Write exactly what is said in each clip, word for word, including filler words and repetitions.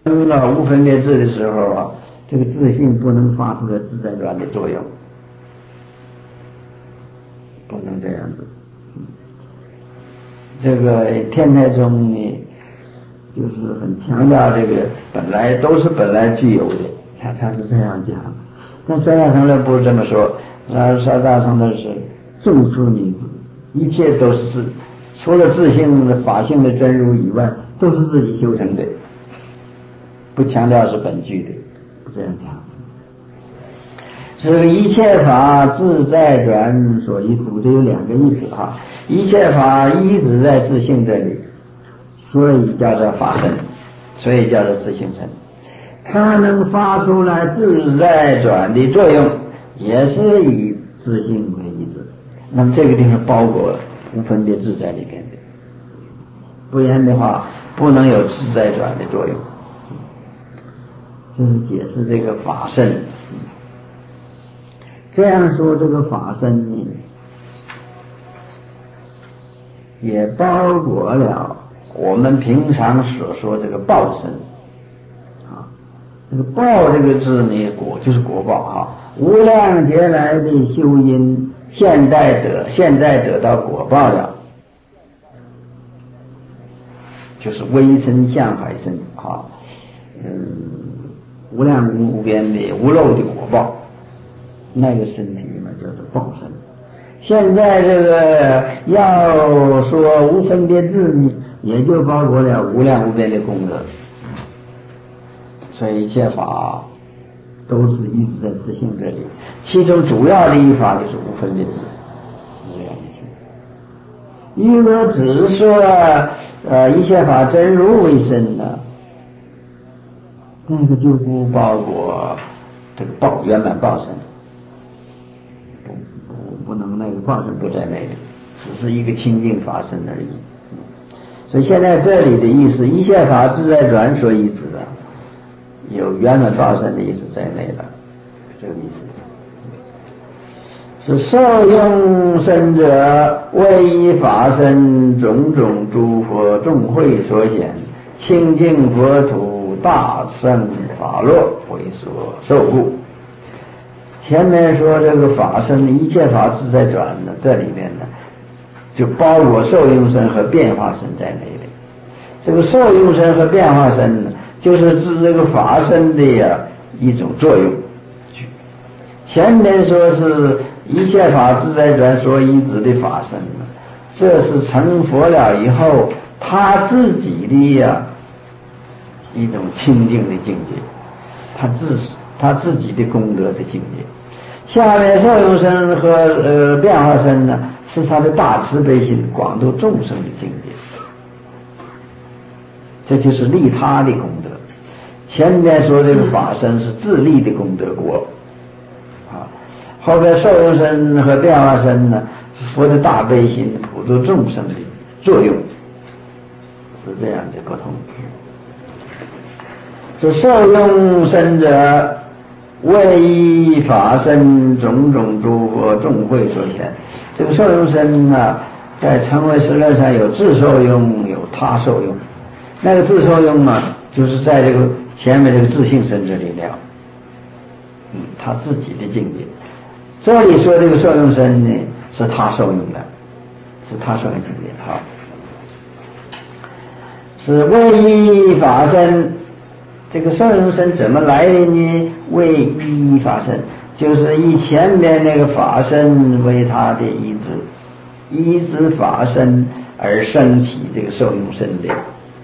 遇到无分别智的时候啊，这个自性不能发出来自在转的作用，不能这样子。这个天台宗呢，就是很强调这个本来都是本来具有的，他他是这样讲。但三大乘论不是这么说，三大乘论是众说名字，一切都是自，除了自性的法性的真如以外，都是自己修成的，不强调是本具的，不这样讲。这个一切法自在转所依止，这有两个意思哈。一切法依止在自性这里，所以叫做法身，所以叫做自性身。它能发出来自在转的作用，也是以自性为依止。那么这个地方包裹无分别自在里边的，不然的话不能有自在转的作用。这是解释这个法身。这样说，这个法身呢，也包裹了我们平常所说这个报身啊。这个报这个字呢，果就是果报哈，无量劫来的修因，现在得现在得到果报了，就是微身相海身啊，嗯，无量无边的无漏的果报。那个身体嘛叫做报身。现在这个要说无分别智呢，也就包括了无量无边的功德。所以一切法都是一直在自性这里，其中主要的一法就是无分别智，是这样的。如果只是说呃一切法真如为身呢，那个就不包括这个报圆满报身。不能那个报身不在那里，只是一个清净法身而已。所以现在这里的意思，一切法自在转所依止的，有圆满报身的意思在内了，这个意思。是受用身者，为依法身种种诸佛众会所显，清净佛土大圣法落为所受故。前面说这个法身，一切法自在转呢，这里面呢就包括受用身和变化身在内的。这个受用身和变化身呢，就是指这个法身的呀一种作用。前面说是一切法自在转所依止的法身呢，这是成佛了以后他自己的呀一种清净的境界，他自他自己的功德的境界。下面受用身和呃变化身呢，是他的大慈悲心广度众生的境界，这就是利他的功德。前面说这个法身是自利的功德国啊，后边受用身和变化身呢，佛的大悲心普度众生的作用，是这样的不同。这受用身者，为依法身种种诸佛众会所显。这个受用身呢，在成为实论上有自受用，有他受用。那个自受用呢，就是在这个前面这个自性身这里了，嗯，他自己的境界。这里说这个受用身呢，是他受用的，是他受用境界。好，是为依法身。这个受用身怎么来的呢？为依法身，就是以前面那个法身为他的依止，依止法身而升起这个受用身的。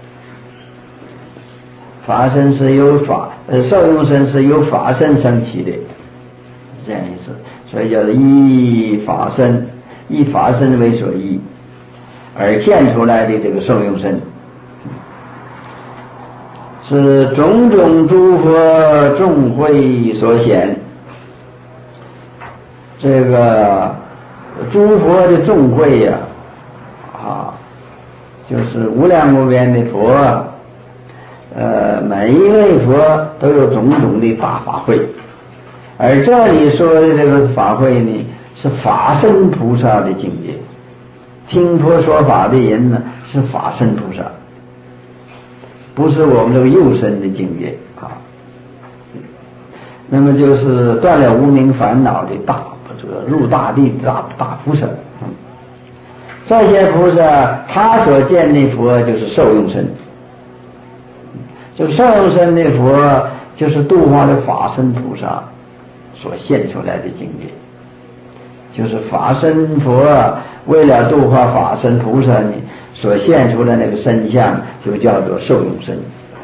法身是由法，呃，受用身是由法身升起的，这样意思。所以叫做依法身，以法身为所依，而现出来的这个受用身。是种种诸佛众会所显，这个诸佛的众会呀、啊，啊，就是无量无边的佛，呃，每一位佛都有种种的大法会，而这里说的这个法会呢，是法身菩萨的境界，听佛说法的人呢是法身菩萨。 不是我们这个幼身的境界啊。那么就是断了无明烦恼的大这个入大地大大菩萨。嗯，这些菩萨他所见的佛就是受用身，就受用身的佛就是度化的法身菩萨所现出来的境界，就是法身佛为了度化法身菩萨呢所现出来那个身相，就叫做受用身，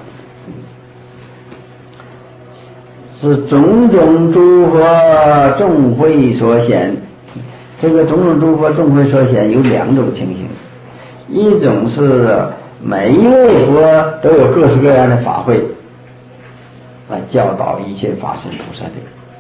是种种诸佛众会所显。这个种种诸佛众会所显有两种情形，一种是每一位佛都有各式各样的法会来教导一切法身菩萨的，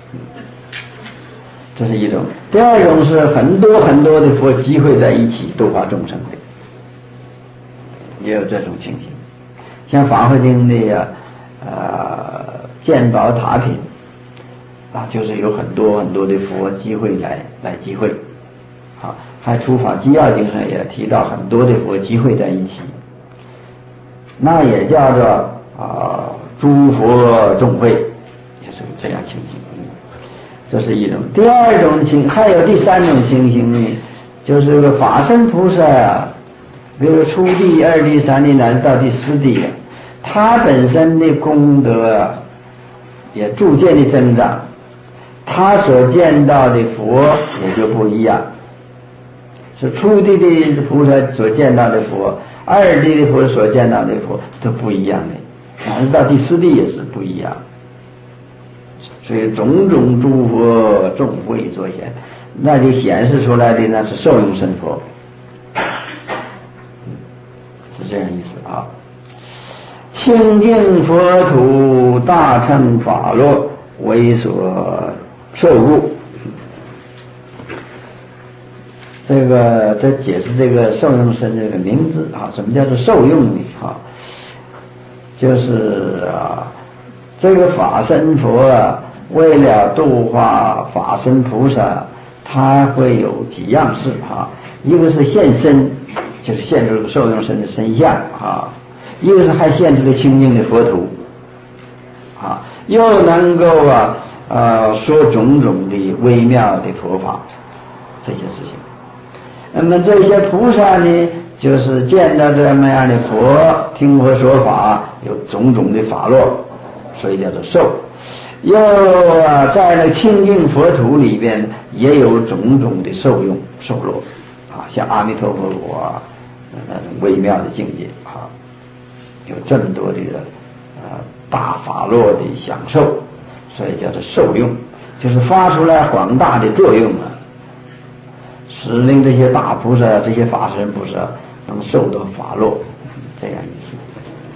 这是一种。第二种是很多很多的佛集会在一起度化众生的，也有这种情形。像法华经的呃鉴宝塔品啊，就是有很多很多的佛集会来来集会啊。还出法纪要经上也提到很多的佛集会在一起，那也叫做啊诸佛众会，也是这样情形。这是一种。第二种情，还有第三种情形呢，就是这个法身菩萨啊，比如初地、二地、三地乃至到第四地啊，他本身的功德啊也逐渐的增长，他所见到的佛也就不一样。是初地的菩萨所见到的佛，二地的佛所见到的佛都不一样的，乃至到第四地也是不一样。所以种种诸佛众会所显，那就显示出来的那是受用身佛，是这样意思啊。清净佛土，大乘法落，为所受故。这个这解释这个受用身这个名字啊，什么叫做受用呢？啊，就是啊，这个法身佛啊，为了度化法身菩萨，他会有几样事啊。一个是现身，就是现出受用身的身相啊；一个是还现出了清净的佛土啊，又能够啊呃说种种的微妙的佛法这些事情。那么这些菩萨呢，就是见到这么样的佛，听佛说法，有种种的法落，所以叫做受。又啊，在那清净佛土里边，也有种种的受用受落啊，像阿弥陀佛果啊，那种微妙的境界啊，有这么多的啊大法落的享受，所以叫做受用，就是发出来广大的作用啊。使令这些大菩萨、这些法身菩萨能受到法落，这样意思。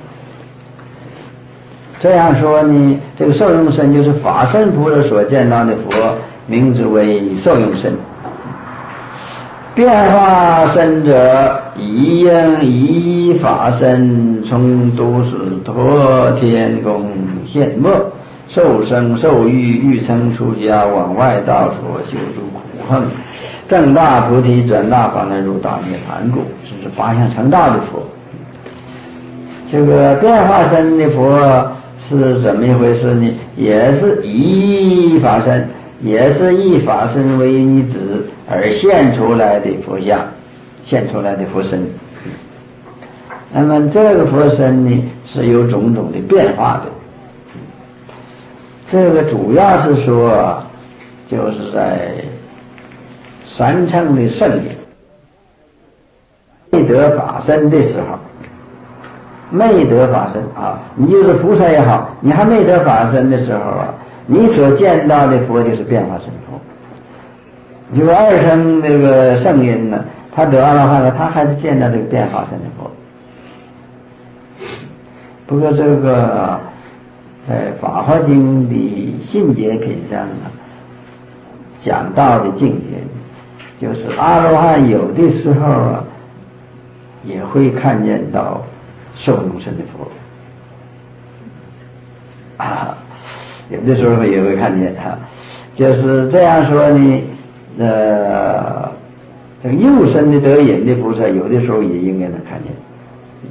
这样说呢，这个受用身就是法身菩萨所见到的佛，名字为受用身。变化身者，一应一法身，从都是陀天宫现没，受生受欲，欲生出家，往外道所修诸苦恨，正大菩提，转大法轮，入大涅盘故，这是八相成道的佛。这个变化身的佛是怎么一回事呢？也是以法身，也是以法身为一指而现出来的佛像，现出来的佛身。那么这个佛身呢，是有种种的变化的。这个主要是说，就是在三乘的圣理未得法身的时候，未得法身啊，你就是菩萨也好，你还没得法身的时候啊，你所见到的佛就是变化身佛。就是二乘那个圣人呢，他得阿罗汉了，他还是见到这个变化身的佛。不过这个在《法华经》的信解品上啊，讲到的境界，就是阿罗汉有的时候啊，也会看见到受用身的佛啊，有的时候也会看见啊。就是这样说呢，呃，这个右身的得引的菩萨，有的时候也应该能看见。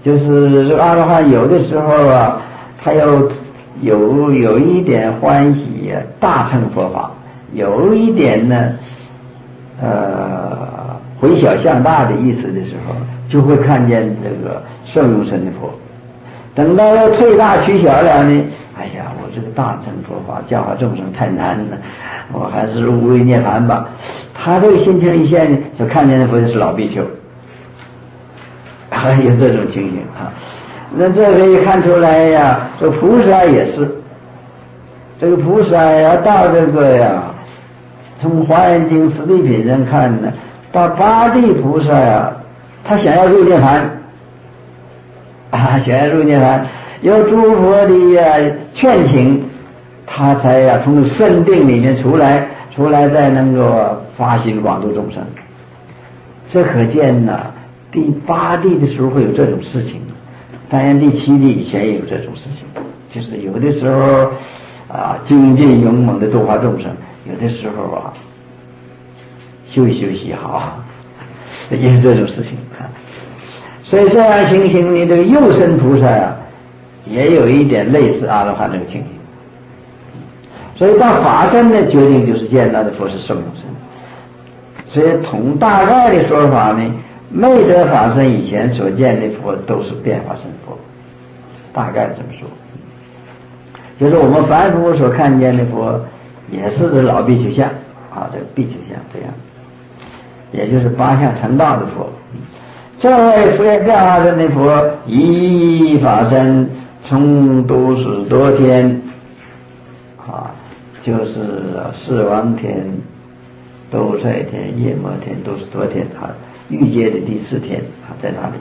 就是这个阿罗汉有的时候啊，他有有有一点欢喜大乘佛法，有一点呢，呃，回小向大的意思的时候，就会看见这个圣用身的佛。等到要退大取小了呢，哎呀，我这个大乘佛法教化众生太难了，我还是入微涅槃吧。他这个心情一现，就看见的佛就是老比丘，还有这种情形啊。那这可以看出来呀，这菩萨也是，这个菩萨呀，到这个呀，从《华严经》十地品上看呢，到八地菩萨呀，他想要入涅槃。啊，想要入涅槃，有诸佛的呀劝请，他才呀从圣定里面出来，出来再能够发心广度众生。这可见呢，第八地的时候会有这种事情，当然第七地以前也有这种事情，就是有的时候啊精进勇猛的度化众生，有的时候啊休息休息好，也是这种事情啊。所以这样情形呢，这个右身菩萨啊，也有一点类似阿罗汉这个情形。所以到法身呢，决定就是见到的佛是圣用身。所以从大概的说法呢，未得法身以前所见的佛都是变化身佛，大概这么说。就是我们凡夫所看见的佛，也是这老比丘像啊，这个比丘像这样子，也就是八相成道的佛。这位佛变化身的佛，一法身从都是多天啊，就是四王天、兜率天、夜摩天、都是多天啊，欲界的第四天啊，在哪里？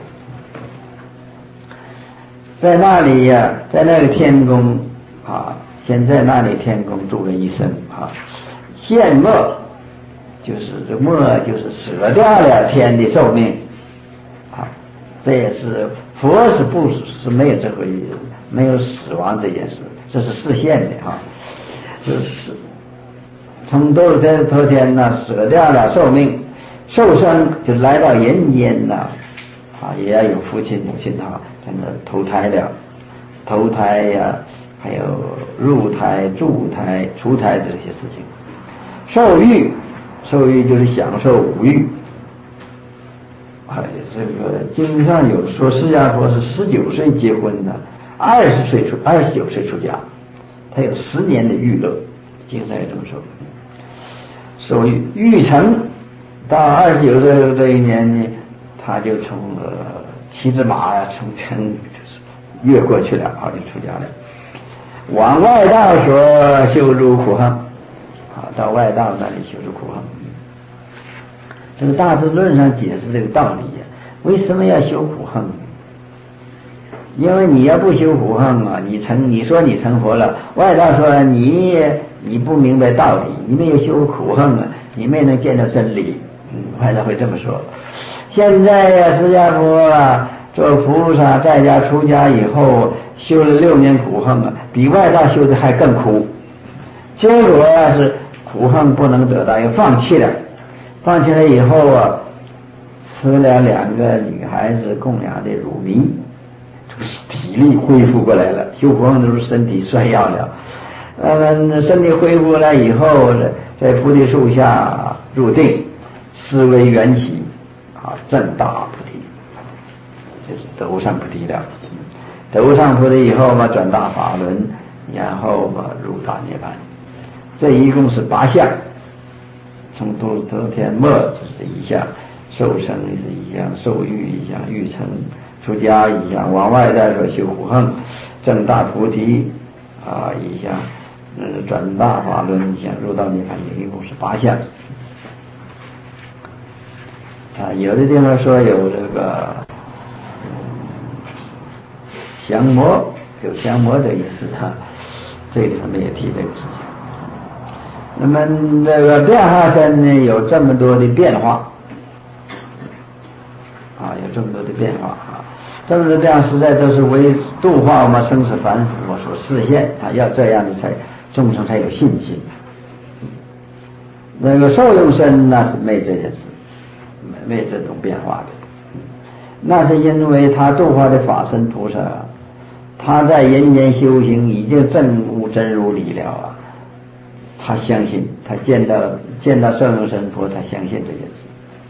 在那里呀、啊，在那个天宫啊，先在那里天宫住了一生啊，现没就是这没就是舍掉了天的寿命。啊，这也是佛是不是没有这回没有死亡这件事，这是示现的啊，就是从多少天多天呢，舍掉了寿命，受生就来到人间呢，啊，也要有父亲母亲啊，在那投胎了，投胎呀、啊，还有入胎、住胎、出胎的这些事情，受欲，受欲就是享受五欲。哎，这个经上有说，释迦佛是十九岁结婚的，二十岁出，二十九岁出家，他有十年的欲乐，经上也这么说。所以欲成到二十九岁这一年呢，他就从呃骑着马呀，从城就是越过去了，啊，就出家了。往外道所修诸苦行，啊，到外道那里修诸苦行。这个大智论上解释这个道理呀、啊，为什么要修苦行？因为你要不修苦行啊，你成你说你成佛了，外道说你你不明白道理，你没有修苦行啊，你没能见到真理。嗯，外道会这么说。现在呀、啊，释迦佛啊，做菩萨在家出家以后，修了六年苦行啊，比外道修的还更苦。结果啊是苦行不能得到，又放弃了。放弃了以后啊，吃了两个女孩子供养的乳糜，体力恢复过来了。修苦行的时候身体衰弱了，那么身体恢复了以后，在菩提树下入定，思维缘起啊，正大菩提，就是得上菩提了。得上菩提以后嘛，转大法轮，然后嘛入大涅槃。这一共是八项。从多多天末这是一项，受生是一项，受欲一项，欲成出家一项，往外再说修苦行，正大菩提啊一项，嗯，转大法轮一项，入道涅槃一共是八项。啊，有的地方说有这个降魔，有降魔的意思哈、啊，这里他们也提这个事情。那么这个变化身呢，有这么多的变化啊，有这么多的变化啊，这么多变化实在都是为度化我们生死凡夫所示现啊，要这样的才众生才有信心。那个受用身那是没这件事，没这种变化的。 那是因为他度化的法身菩萨，他在人间修行已经证悟真如理了啊。他相信，他见到见到圣容神佛，他相信这件事。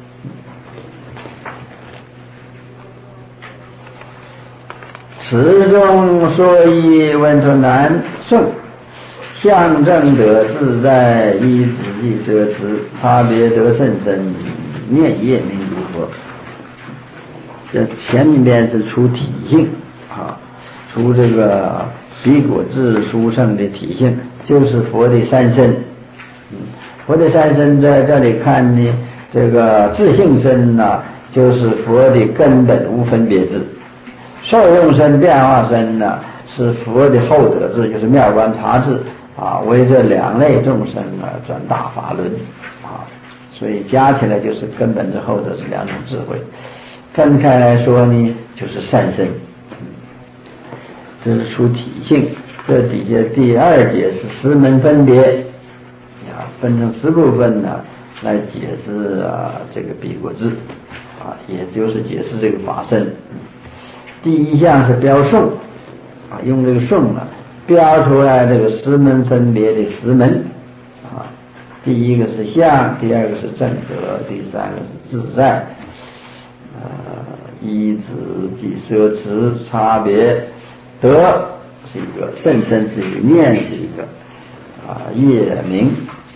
此中说一问说南宋象征得自在，依止即舍持，差别得甚深，念业名如佛。这前面是出体性啊，出这个比果智殊胜的体性，就是佛的三身。嗯，佛的三身在这里看呢，这个自性身呢，就是佛的根本无分别智；受用身、变化身呢，是佛的后得智，就是妙观察智啊，为这两类众生啊转大法轮啊，所以加起来就是根本之后得是两种智慧。分开来说呢，就是三身。这是出体性。这底下第二节是十门分别，啊，分成十部分呢，来解释啊这个比果智，啊，也就是解释这个法身。第一项是标颂，啊，用这个颂啊标出来这个十门分别的十门，啊，第一个是相，第二个是正德，第三个是自在，呃，依止即舍持，差别得是一个，甚深是一个，念是一个，啊，业名，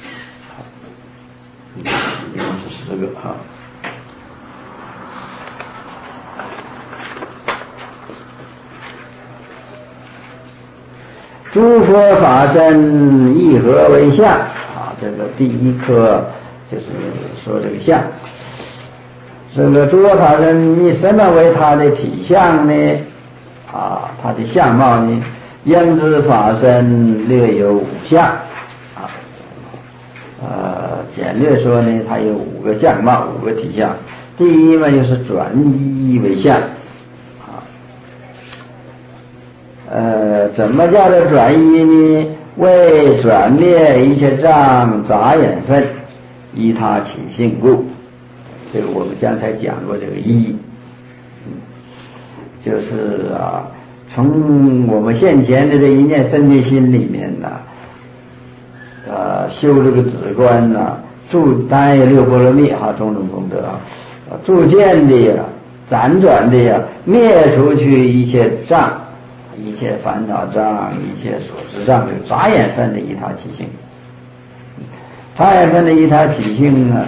一共是十个哈。诸佛法身一合为相啊，这个第一科就是说这个相。这个诸佛法身以什么为它的体相呢？啊，它的相貌呢？应知法身略有五相啊。呃，简略说呢，它有五个相貌，五个体相。第一嘛，就是转依为相。呃，怎么叫做转依呢？为转灭一切障杂眼分，依他起性故。这个我们刚才讲过这个依，嗯，就是啊，从我们现前的这一念分别心里面呢，呃，修这个止观呢，住当然有六波罗蜜哈，种种功德啊，逐渐的呀，辗转的呀，灭除去一切障。一切烦恼障，一切所知障，就是杂眼分的依他起性。杂眼分的依他起性呢，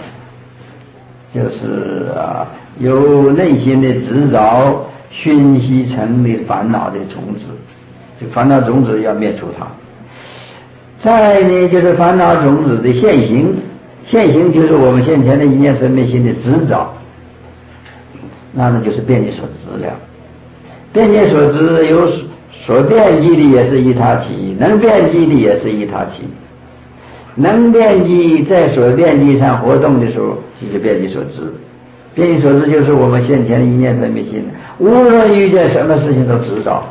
就是啊，由内心的执着熏习成的烦恼的种子，这烦恼种子要灭除它。再呢，就是烦恼种子的现行，现行就是我们现前的一念分别心的执着，那么就是遍计所知了。遍计所知有所遍计的也是依他起，能遍计的也是依他起。能遍计在所遍计上活动的时候，就是遍计所知。遍计所知就是我们现前的一念分别心，无论遇见什么事情都执着，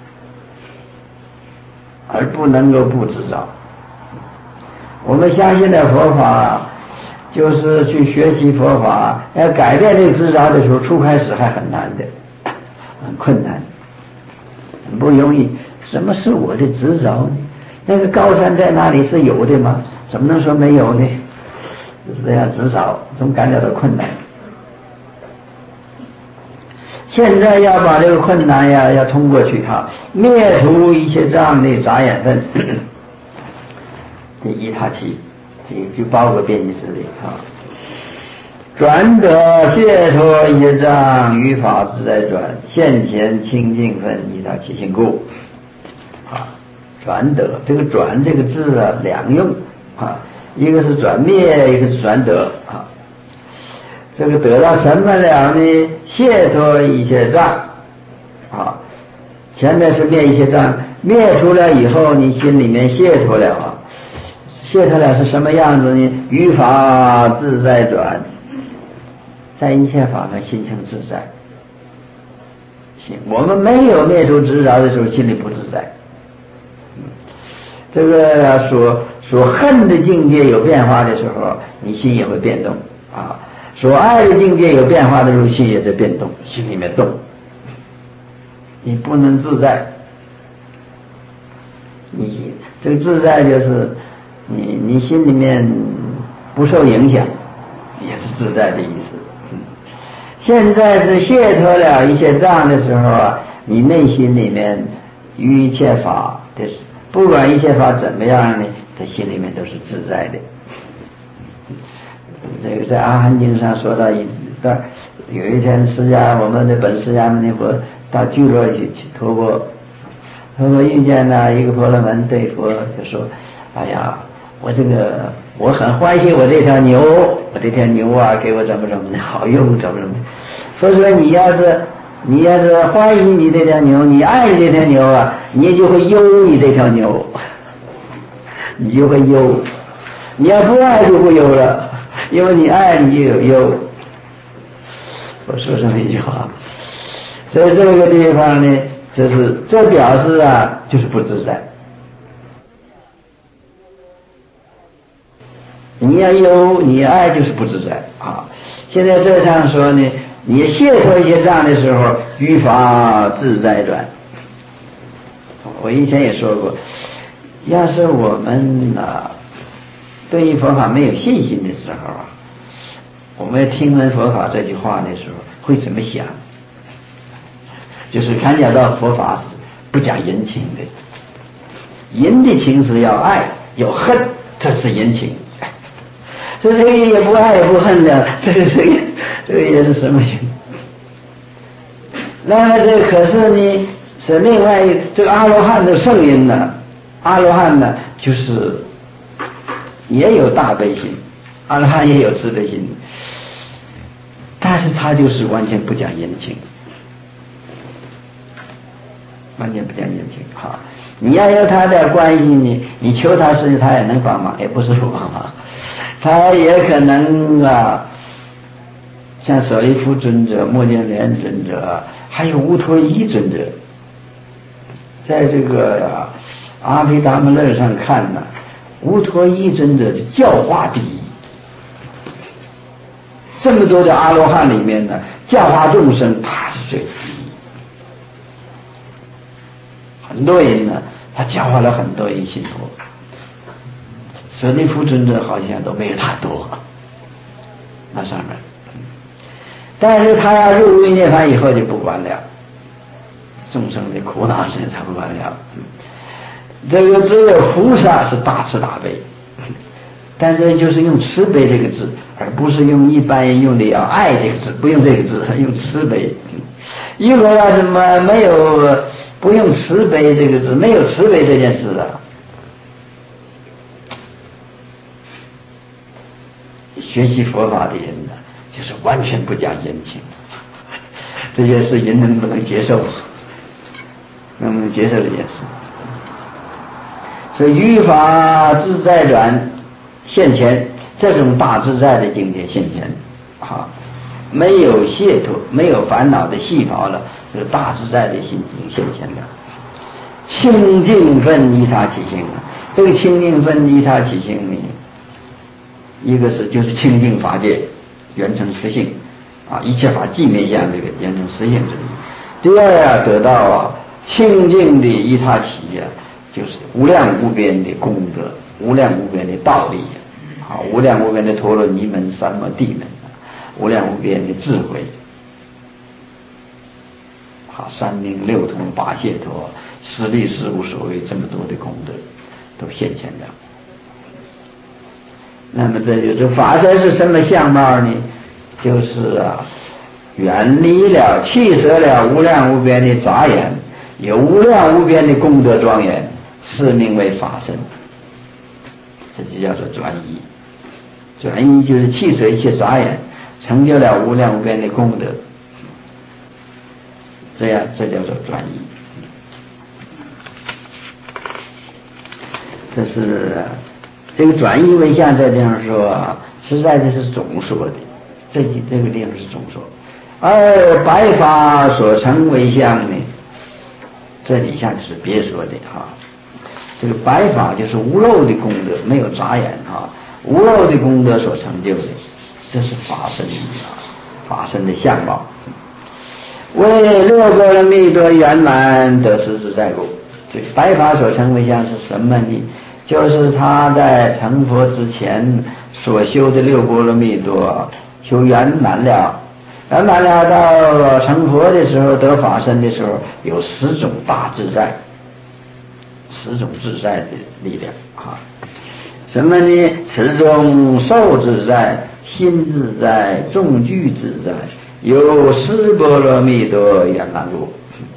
而不能够不执着。我们相信的佛法，就是去学习佛法，要改变这个执着的时候，初开始还很难的，很困难。很不容易。什么是我的执着呢？那个高山在那里是有的吗？怎么能说没有呢？就是这样执着，总感觉到困难。现在要把这个困难呀，要通过去哈，灭除一切障的杂眼分，这依他起，这就包括遍计思维啊。转得解脱一切障，于法自在转，现前清净分依他起性故。啊，转得这个转这个字啊，两用啊，一个是转灭，一个是转得啊。这个得到什么了呢？解脱一切障啊，前面是灭一切障，灭除了以后，你心里面解脱了啊。解脱了是什么样子呢？于法自在转。在一切法上心情自在，心我们没有灭除执着的时候，心里不自在。嗯，这个所所恨的境界有变化的时候，你心也会变动啊。 所爱的境界有变化的时候，心也在变动，心里面动，你不能自在。你这个自在就是你你心里面不受影响，也是自在的意思。嗯、现在是解脱了一切障的时候啊，你内心里面于一切法的，不管一切法怎么样呢，在心里面都是自在的。这个在《阿含经》上说到一段，有一天释迦我们的本释迦牟尼佛到聚落去托钵，托钵遇见了一个婆罗门，对佛就说：“哎呀，我这个我很欢喜我这条牛，我这条牛啊，给我怎么怎么的好用，怎么怎么的。”佛说：“你要是你要是欢喜你这条牛，你爱这条牛啊，你就会忧你这条牛，你就会忧。你要不爱就不忧了。”因为你爱你就有忧，我说这么一句话，所以这个地方呢，就是这表示啊，就是不自在。你要忧，你爱就是不自在啊。现在这上说呢，你解脱一些障的时候，于法自在转。我以前也说过，要是我们啊。对于佛法没有信心的时候啊，我们听闻佛法这句话的时候会怎么想？就是看见到佛法是不讲人情的，人的情是要爱有恨，这是人情。所以这个也不爱也不恨的，这个这个这个也是什么人？那么这可是呢，是另外一这个阿罗汉的圣人呢，阿罗汉呢就是也有大悲心，阿罗汉也有慈悲心，但是他就是完全不讲人情，完全不讲人情。好，你要有他的关系呢，你求他事情他也能帮忙，也不是不帮忙，他也可能啊，像舍利弗尊者、目犍连尊者，还有乌托伊尊者，在这个、啊、阿毗达摩论上看呢。乌托伊尊者是教化第一，这么多的阿罗汉里面呢，教化众生他是最第一。很多人呢，他教化了很多人信佛，舍利弗尊者好像都没有他多，那上面。但是他要入位涅槃以后就不管了，众生的苦恼事他不管了。这个只有菩萨是大慈大悲，但是就是用慈悲这个字，而不是用一般人用的要爱这个字，不用这个字，用慈悲。如果要是没没有不用慈悲这个字，没有慈悲这件事啊，学习佛法的人呢，就是完全不讲人情，这件事人能不能接受？能不能接受这件事？所以于法自在转现前，这种大自在的境界现前啊，没有解脱没有烦恼的细胞了，这个大自在的心境现前了。清净分依他起心，这个清净分依他起心呢，一个是就是清净法界圆成实性啊，一切法寂灭相这个圆成实性之一。第二啊，得到啊清净的依他起呀、啊。就是无量无边的功德，无量无边的道理啊，无量无边的陀罗尼门、三摩地门，无量无边的智慧，啊，三明六通八解脱，十力十无所谓，这么多的功德都现前了。那么这就是法身是什么相貌呢？就是啊，远离了、弃舍了无量无边的杂眼，有无量无边的功德庄严。是名为法身，这就叫做转移。转移就是弃舍一切杂眼，成就了无量无边的功德，这样这叫做转移。这是这个转移为相，这地方说实在的是总说的，这这个地方是总说。而白法所成为相呢，这底下是别说的哈。这个白法就是无漏的功德，没有杂眼啊，无漏的功德所成就的， 这是法身啊，法身的相貌。为六波罗蜜多圆满得实自在故，这个白法所成为相是什么呢？就是他在成佛之前所修的六波罗蜜多修圆满了，圆满了到成佛的时候得法身的时候，有十种大自在，十种自在的力量啊。什么呢？此中受自在、心自在、众聚自在，有十波罗蜜多圆满故。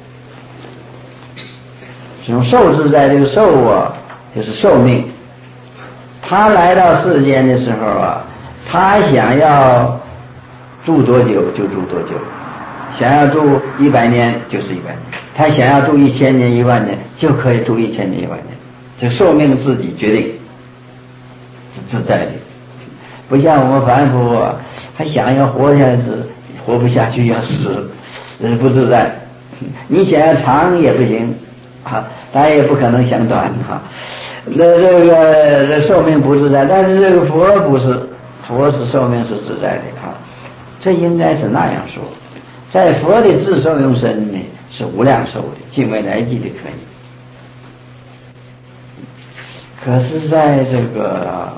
这种受自在，这个受啊，就是寿命。他来到世间的时候啊，他想要住多久就住多久，想要住一百年就是一百年，他想要住一千年、一万年就可以住一千年、一万年，这寿命自己决定，是自在的。不像我们凡夫啊，还想要活下去，活不下去要死，这是不自在。你想要长也不行啊，当然也不可能想短啊。那这个这寿命不自在，但是这个佛不是，佛是寿命是自在的啊，这应该是那样说。在佛的自受用身呢是无量寿的，尽未来际的可以。可是在这个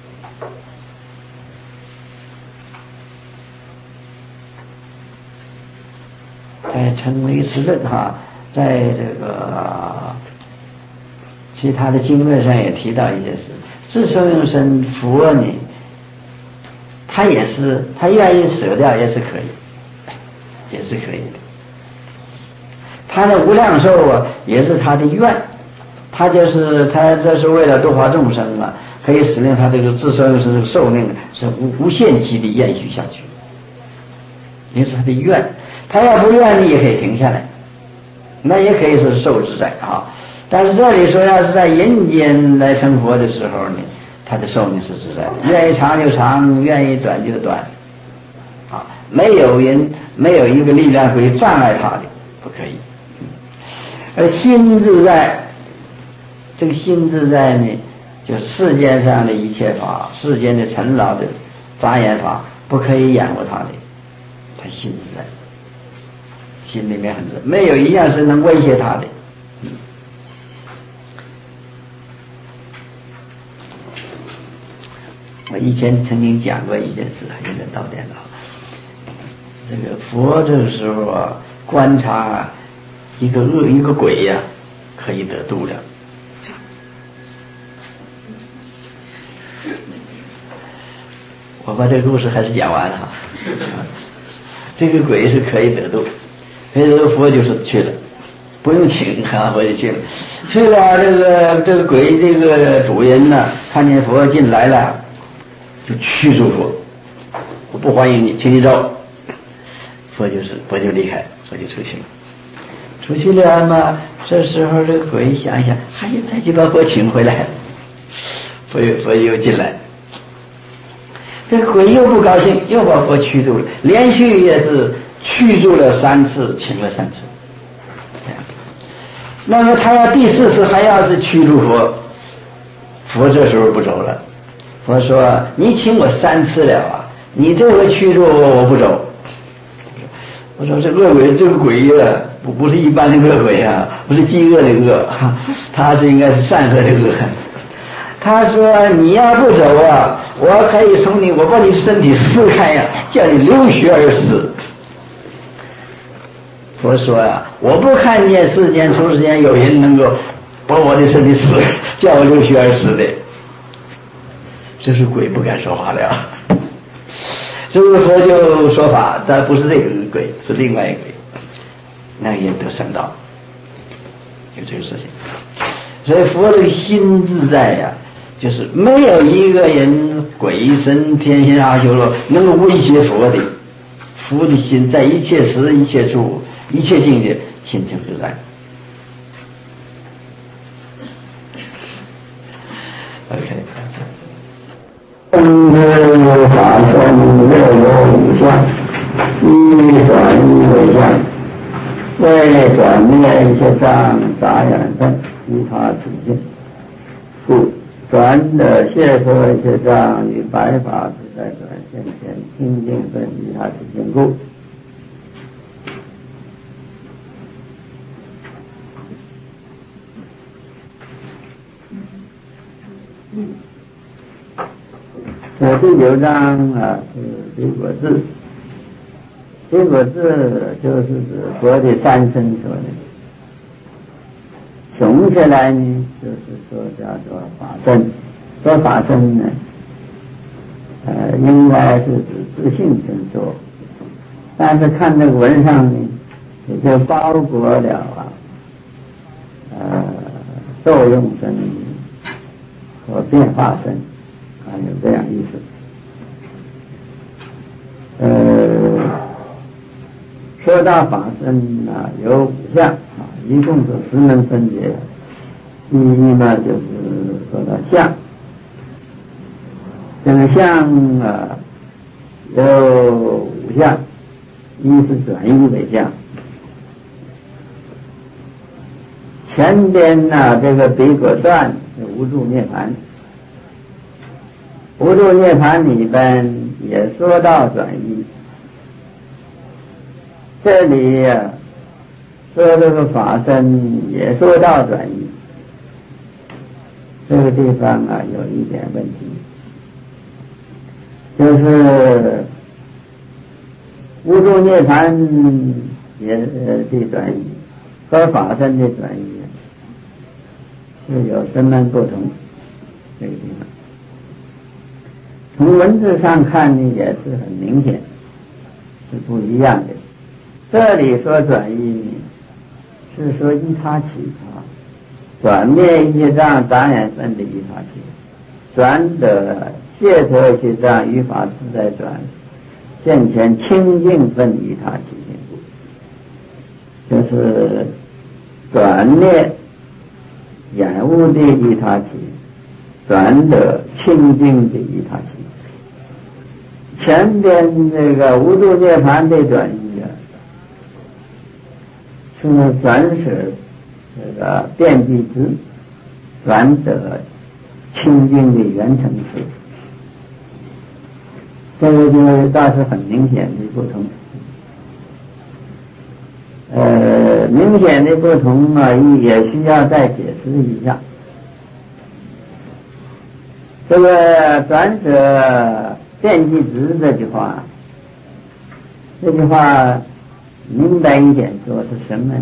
在成唯识论哈，在这个其他的经论上也提到一件事，自受用身佛呢，他也是他愿意舍掉也是可以，也是可以的。他的无量寿啊，也是他的愿，他就是他这是为了度化众生啊，可以使令他这个自受用身这个寿命是无无限期的延续下去，也是他的愿。他要不愿意也可以停下来，那也可以说是受自在啊。但是这里说要是在人间来成佛的时候呢，他的寿命是自在的，愿意长就长，愿意短就短啊，没有人没有一个力量可以障碍他的，不可以。而心自在，这个心自在呢，就是世间上的一切法，世间的尘劳的杂眼法不可以掩护他的，他心自在，心里面很自在，没有一样是能威胁他的。我以前曾经讲过一件事，有点到点了。这个佛这个时候啊，观察啊一个恶一个鬼呀、啊，可以得度了。我把这个故事还是讲完了。这个鬼是可以得度，所以这个佛就是去了，不用请啊，佛就去了。去了，这个这个鬼这个主人呢，看见佛进来了。就驱逐佛，我不欢迎你，请你走。佛就是佛就离开，佛就出去了。出去了嘛，这时候这个鬼想一想，还得再去把佛请回来。佛又佛又进来，这个鬼又不高兴，又把佛驱逐了，连续也是驱逐了三次，请了三次。那么他要第四次还要是驱逐佛，佛这时候不走了。佛说：“你请我三次了啊，你这回驱逐我，我不走。”我说：“这恶鬼，这个鬼呀、啊，不不是一般的恶鬼啊，不是饥饿的饿，他是应该是善恶的恶。”他说：“你要不走啊，我可以从你，我把你身体撕开呀、啊，叫你流血而死。”佛说呀、啊，我不看见世间出世间有人能够把我的身体撕，叫我流血而死的。这是鬼不敢说话了，这个佛就说法，但不是这个鬼，是另外一个鬼，那个人得圣道，有这个事情。所以佛这个心自在呀、啊，就是没有一个人鬼神天仙阿修罗能够威胁佛的，佛的心在一切时一切处一切境界心情自在。OK。生之法身六有五相，一转一为相，为转灭一切障杂染分，依他处境，故转的解脱一切障与白法自在转现前。 清净分依他起性故。这第九章啊是结果智，结果智就是指佛的三身说的。总起来呢，就是说叫做法身。说法身呢，呃，应该是指自性身说，但是看这个文上呢，也就包括了啊，呃，作用身和变化身啊，有这样意思。呃，说到法身啊，有五项啊，一共是十门分别。第一呢，就是说到相，这个相啊有五项，一是转依为相。前边呢，这个比果传无住涅盘，无住涅盘里边也说到转依，这里啊说这个法身也说到转依。这个地方啊有一点问题，就是无住涅盘也的转依和法身的转依是有什么不同？这个地方从文字上看呢也是很明显是不一样的。这里说转依呢是说依他起他，转灭一障杂眼分的依他起，转得解脱其障于法自在转，现前清净分依他起性故，就是转灭眼污的依他起，转得清净的依他起。前边这个无住涅盘的转依啊，是转舍这个遍计知，转得清净的圆成智，这个就倒是很明显的不同。呃，明显的不同啊，也需要再解释一下。这个转舍遍计知这句话，这句话明白一点说是什么呢？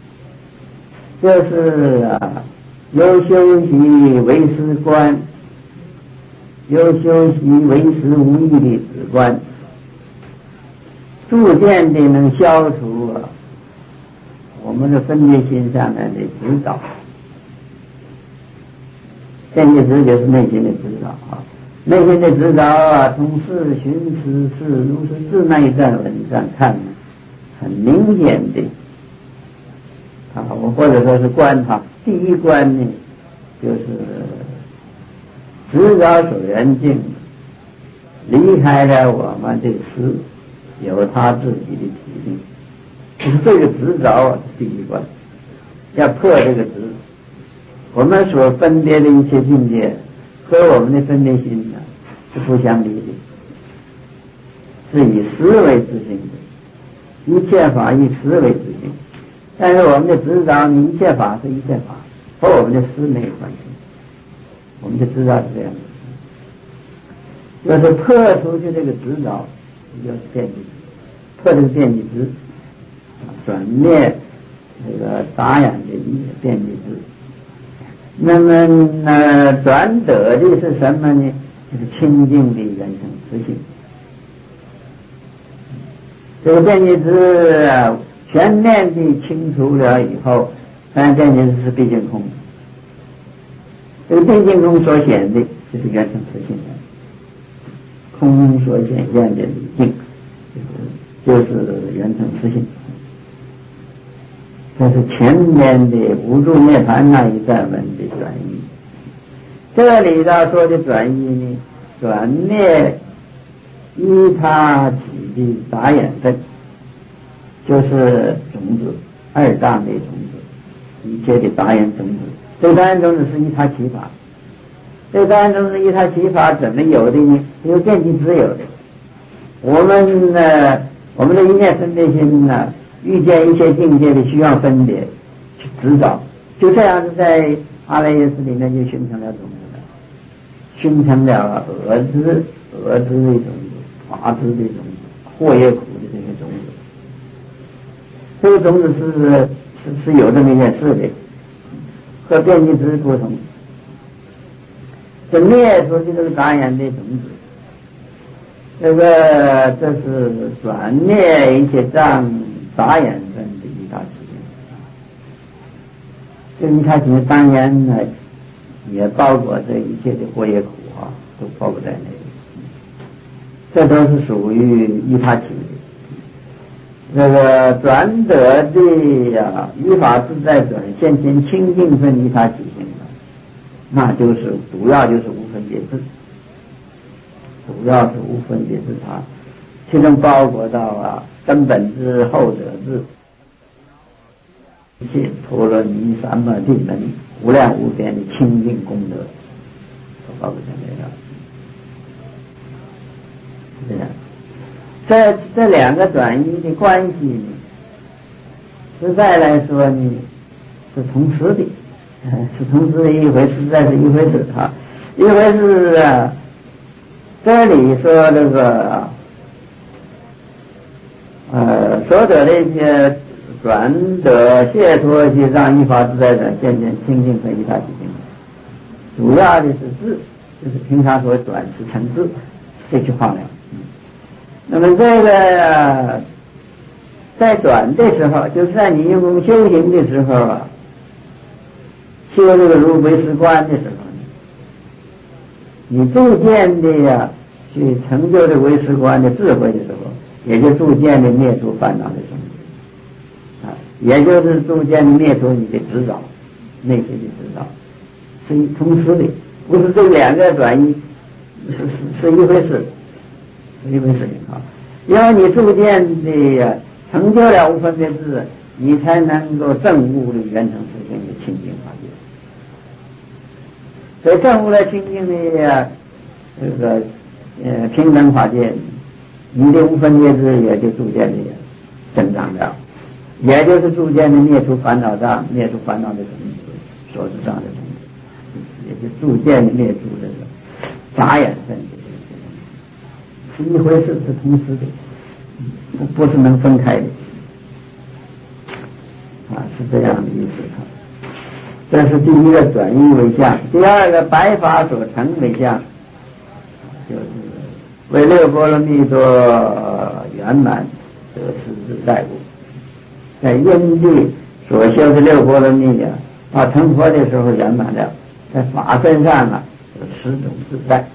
就是啊，有修习为师观，有修习为师无益的止观，逐渐的能消除啊我们的分别心上面的执着。遍计知就是内心的执着啊，内心的执着啊，从事寻思是如是智那一段文上看，很明显的啊，我或者说是观哈，第一观呢，就是执着所缘境离开了我们的思，有他自己的体力，就是这个执着啊，第一关要破这个执。我们所分别的一切境界和我们的分别心呢是不相离的，是以识为自性的，一切法以识为自性。但是我们的执着呢，一切法是一切法，和我们的识没有关系。我们的执着是这样的，要是破出去这个执着，就是遍计知，破这个遍计知，转灭这个杂染的遍计知。那么呢，转得的是什么呢？就是清净的圆成实性。这个遍计知啊，全面的清除了以后，当然遍计知是毕竟空。这个毕竟空所显的就是圆成实性，空所显现的理境，就是圆成实性。这是前面的无住涅盘那一段文的转依。这里他说的转依呢，转灭依他起的杂眼分，就是种子，二障的种子，一切的杂眼种子。这个杂眼种子是依他起法，这个杂眼种子依他起法怎么有的呢？由遍计知有的， 我们呢，我们的一念分别心呢，遇见一切境界的需要分别去指导，就这样子在阿赖耶识里面就形成了种子了，形成了恶知、恶知的种子、法知的种子、惑业苦的这些种子。这个种子是是是有这么一件事的，和变异知不同。这灭出去这个杂眼的种子，这个这是转灭一切障杂眼分的一大起因。这一开始当然呢，也包括这一切的惑业苦啊，都包括在内。这都是属于依他起的。这个转得的呀，依法自在转现前清净分依他起性的，那就是主要就是无分别智，主要是无分别智它，其中包括到啊根本智、后者智、一切陀罗尼三摩地门无量无边的清净功德，都包括在内了。这样，这这两个转移的关系呢，实在来说呢，是同时的，是同时的一回，实在是一回事啊，一回事啊。这里说这个呃，所得的一些转得解脱去让依法自在转现前清净分依他起性，主要的是智，就是平常所转是成智这句话了。那么这个在转的时候，就是在你用功修行的时候啊，修这个如唯识观的时候，你逐渐的呀去成就这唯识观的智慧的时候，也就逐渐的灭除烦恼的种子啊，也就是逐渐的灭除你的执着，内心的执着，是一同时的，不是这两个转移是是是一回事。一回事啊，因为你逐渐的成就了无分别智，你才能够证悟的圆成实性的清净法界。所以证悟了清净的这个呃平等法界，你的无分别智也就逐渐的增长了，也就是逐渐的灭除烦恼障，灭除烦恼的种子，所知障的种子，也就逐渐的灭除这个杂眼分别。是一回事，是同时的，不不是能分开的，啊，是这样的意思啊。这是第一个转移为相，第二个白法所成为相，就是为六波罗蜜多圆满得实自在物，在因地所修的六波罗蜜啊，到成佛的时候圆满了，在法身上啊有十种自在。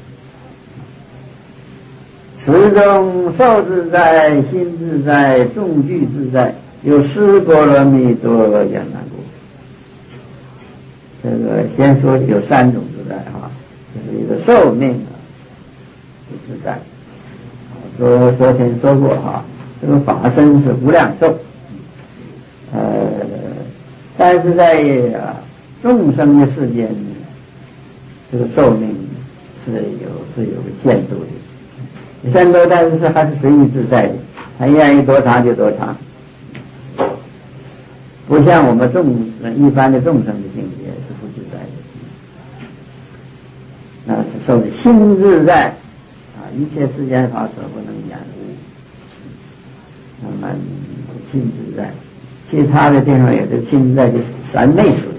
十种受自在、心自在、众具自在，有十波罗蜜多圆满故。这个先说有三种自在啊，就是一个寿命啊自在。昨昨天说过哈，这个法身是无量寿，呃，但是在众生的世界里，这个寿命是有是有个限度的。限度，但是还是随意自在的，他愿意多长就多长，不像我们众一般的众生的境界是不自在的，那是受的心自在啊，一切世间法所不能言无，那么心自在，其他的地方有的心自在就是三昧处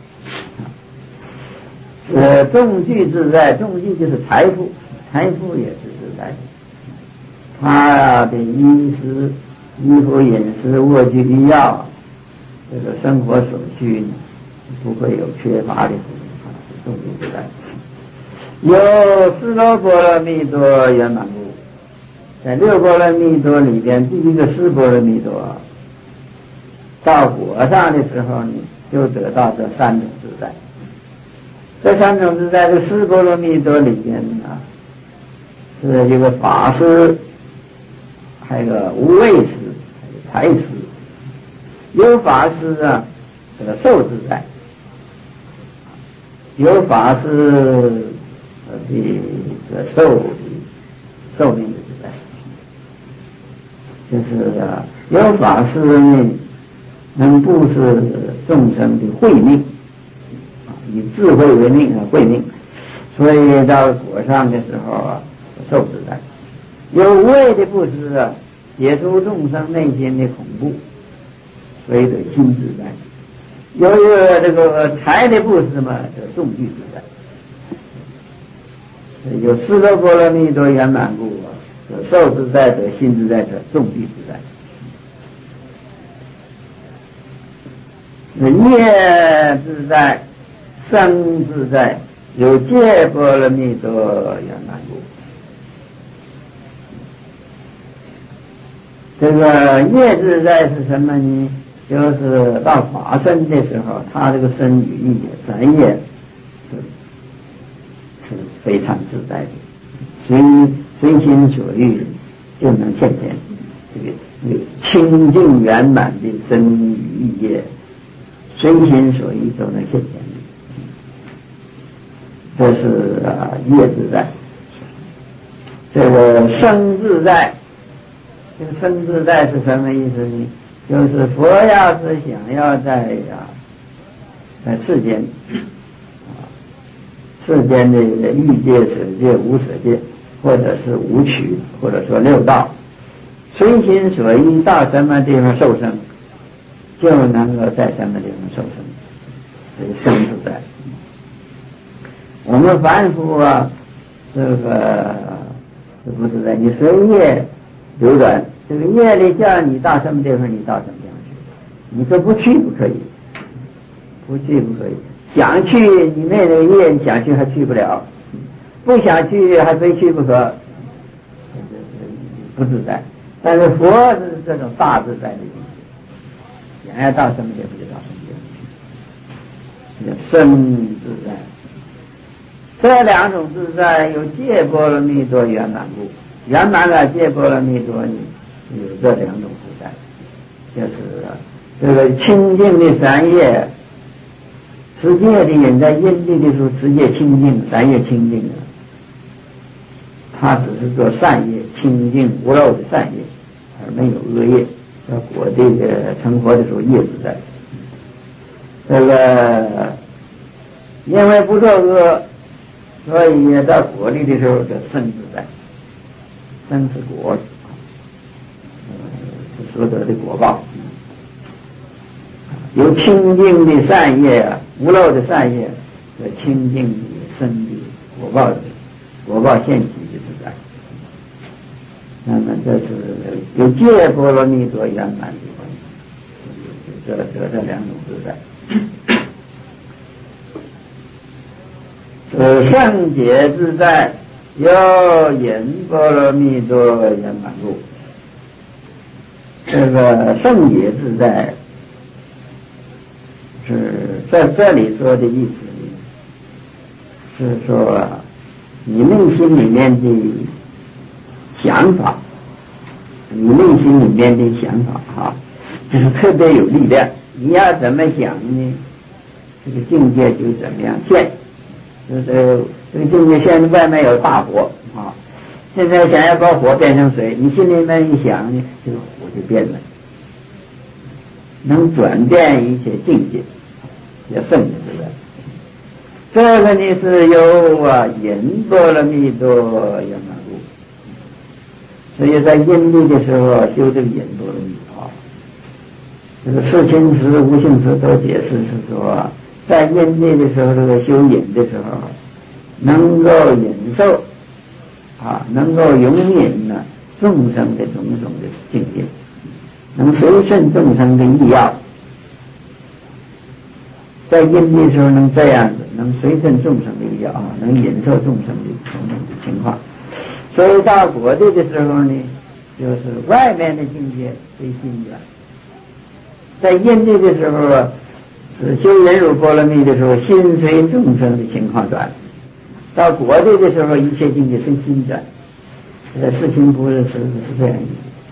的，呃，众具自在，众具就是财富，财富也是自在的。他的衣食、衣服、饮食、卧具、医药，这个生活所需不会有缺乏的，众具自在。有十六波罗蜜多圆满故，在六波罗蜜多里边，第一个十波罗蜜多到果上的时候呢，就得到这三种自在。这三种自在，这十波罗蜜多里边啊，是一个法师。还有个无畏师，还有财师，有法师啊，这个寿自在；有法师的这个寿寿命的自在。 就是啊，有法师呢，能布施众生的慧命，啊，以智慧为命啊，慧命，所以到果上的时候啊，受自在。有无畏的布施啊，解除众生内心的恐怖，所以得心自在。有一个这个财的布施嘛，得众地自在。有四个波罗蜜多圆满故啊，得受自在，得心自在，得众地自在。业自在，生自在，有戒波罗蜜多圆满故。这个业自在是什么呢？就是到法身的时候，他这个身语意三业是是非常自在的，随随心所欲就能现前。这个这个清净圆满的身语意业，随心所欲都能现前。这是啊业自在。这个生自在，这个生自在是什么意思呢？就是佛要是想要在呀，在世间啊，世间的欲界、舍界、无舍界，或者是五趣，或者说六道，随心所欲到什么地方受生，就能够在什么地方受生，所以生自在。我们凡夫啊，这个是不自在，你随业流转。这个业力叫你到什么地方，你到什么地方去。你说不去不可以，不去不可以。想去，你那个业，你想去还去不了；不想去，还非去不可，不自在。但是佛是这种大自在的境界，想要到什么地方就到什么地方，生自在。这两种自在有戒波罗蜜多圆满故，圆满了戒波罗蜜多呢。有这两种自在，就是这个清净的三业，持戒的人在因地的时候持戒清净，三业清净啊，他只是做善业，清净无漏的善业，而没有恶业。在果地的成佛的时候业自在。这个因为不作恶，所以到果地的时候叫生自在，生是果。所得的果报，有清净的善业啊，无漏的善业和清净的生的果报的果报现起的自在。那么这是有戒波罗蜜多圆满的关系，这这这两种自在。是圣解自在，有引波罗蜜多圆满故。这个圣解自在是在这里说的意思是说你内心里面的想法，你内心里面的想法哈，就是特别有力量。你要怎么想呢？这个境界就怎么样现。就是这个境界现在外面有大火啊，现在想要把火变成水，你心里面一想呢，这个火就变了，能转变一切境界，叫圣解自在。这个呢是由啊引波罗蜜多圆满故，所以在因地的时候修这个引波罗蜜啊，这个释亲师、无性师都解释是说，在因地的时候，这个修引的时候，能够忍受啊，能够容忍呢众生的种种的境界，能随顺众生的意要。在因地的时候能这样子，能随顺众生的意要啊，能忍受众生的种种的情况。所以到果地的时候呢，就是外面的境界随心转。在因地的时候啊，是修忍辱波罗蜜的时候，心随众生的情况转；到果地的时候，一切境界随心转。这个事情不是是是这样意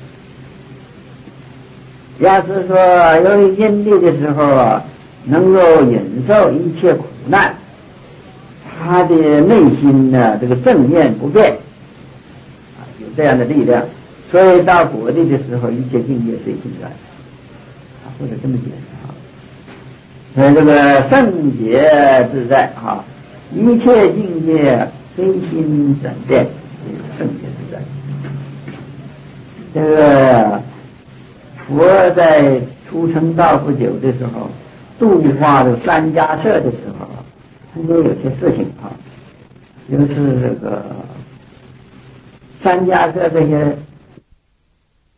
思。要是说由于因地的时候啊，能够忍受一切苦难，他的内心呢，这个正念不变啊，有这样的力量， 所以到果地的时候，一切境界随心转，啊，或者这么解释啊。所以这个圣洁自在啊，一切境界随心转变，圣洁自在。这个佛在出生道不久的时候，度化的三迦舍的时候，中间有些事情啊，就是这个三迦舍这些